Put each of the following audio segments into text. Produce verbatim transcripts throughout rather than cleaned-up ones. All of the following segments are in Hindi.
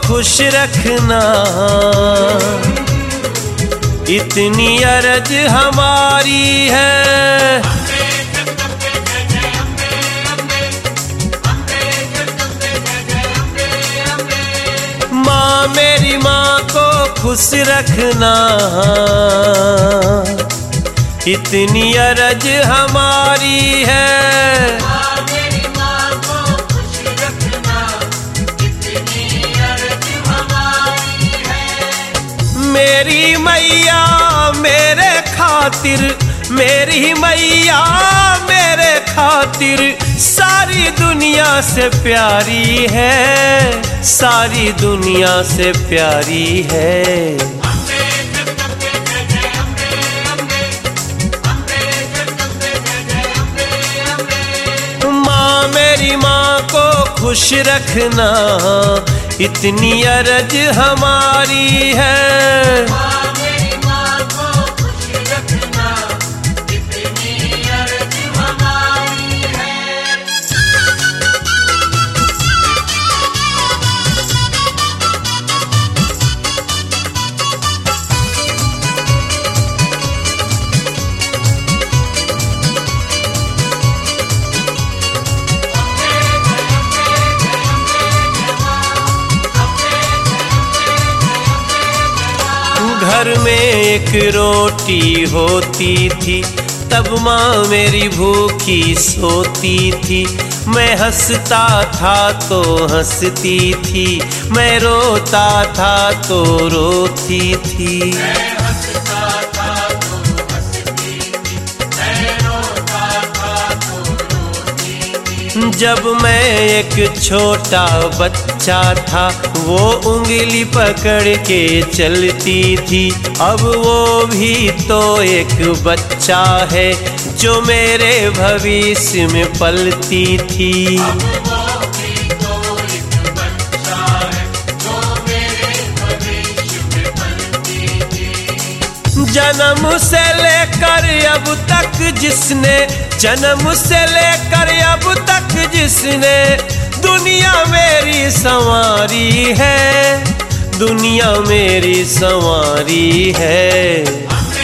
खुश रखना, इतनी अर्ज हमारी है। माँ मेरी माँ को खुश रखना, इतनी अर्ज हमारी है। माँ मेरी माँ को खुश रखना, इतनी अर्ज हमारी है। मेरी मैया मेरे खातिर, मेरी मैया मेरे खातिर सारी दुनिया से प्यारी है, सारी दुनिया से प्यारी है। माँ मेरी माँ को खुश रखना, इतनी अर्ज हमारी है। माँ मेरी माँ को खुश रखना, इतनी अर्ज हमारी है। घर में एक रोटी होती थी, तब माँ मेरी भूखी सोती थी। मैं हंसता था तो हंसती थी, मैं रोता था तो रोती थी। मैं हंसता था तो हंसती थी, मैं रोता था तो रोती थी। जब मैं एक छोटा बच्चा था, वो उंगली पकड़ के चलती थी। अब वो भी तो एक बच्चा है, जो मेरे भविष्य में पलती थी। अब वो भी तो एक बच्चा है, जो मेरे भविष्य में पलती थी। जन्म से लेकर अब तक जिसने, जन्म से लेकर अब तक जिसने दुनिया मेरी संवारी है, दुनिया मेरी संवारी है।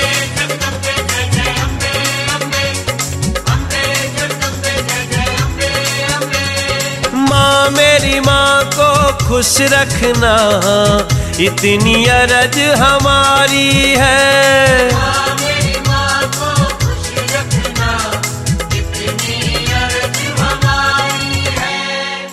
माँ मेरी माँ को खुश रखना, इतनी अर्ज हमारी है। माँ मेरी माँ को खुश रखना, इतनी अर्ज हमारी है।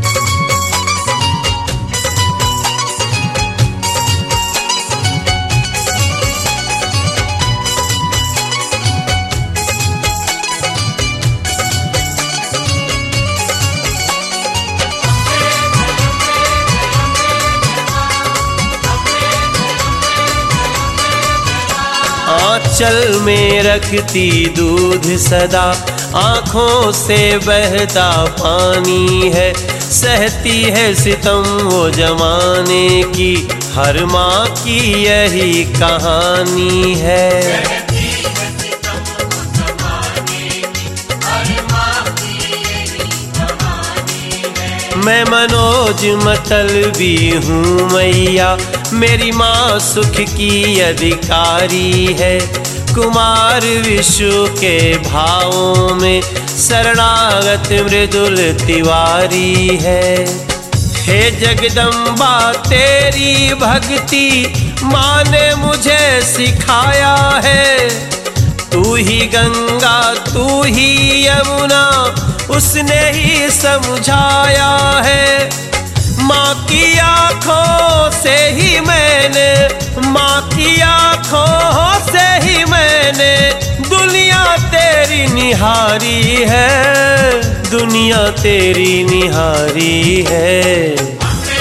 आंचल में रखती दूध सदा, आँखों से बहता पानी है। सहती है सितम वो जमाने की, हर माँ की यही कहानी है। कहती है सितम वो ज़माने की, हर माँ की यही कहानी है। मैं मनोज मतलबी हूँ मैया, मेरी माँ सुख की अधिकारी है। कुमार विश्व के भावों में शरणागत मृदुल तिवारी है। हे जगदम्बा तेरी भक्ति माँ ने मुझे सिखाया है। तू ही गंगा तू ही यमुना उसने ही समझाया है। माँ की आँखों से ही मैंने, माँ की आँखों से ही मैंने दुनिया तेरी निहारी है, दुनिया तेरी निहारी है।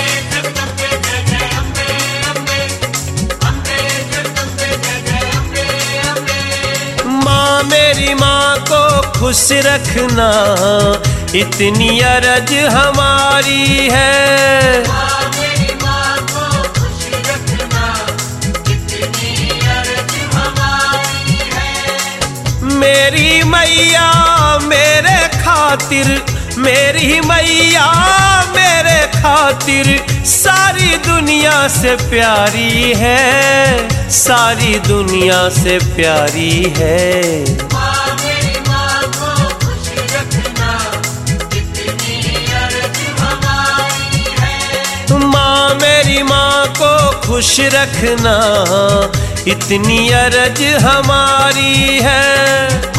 माँ मेरी माँ को खुश रखना, इतनी अर्ज हमारी है। माँ मेरी माँ को खुश रखना, इतनी अर्ज हमारी है। मेरी मैया मेरे खातिर, मेरी मैया मेरे खातिर सारी दुनिया से प्यारी है, सारी दुनिया से प्यारी है। माँ मेरी माँ को खुश रखना, इतनी अर्ज हमारी है। माँ मेरी माँ को खुश रखना, इतनी अर्ज हमारी है।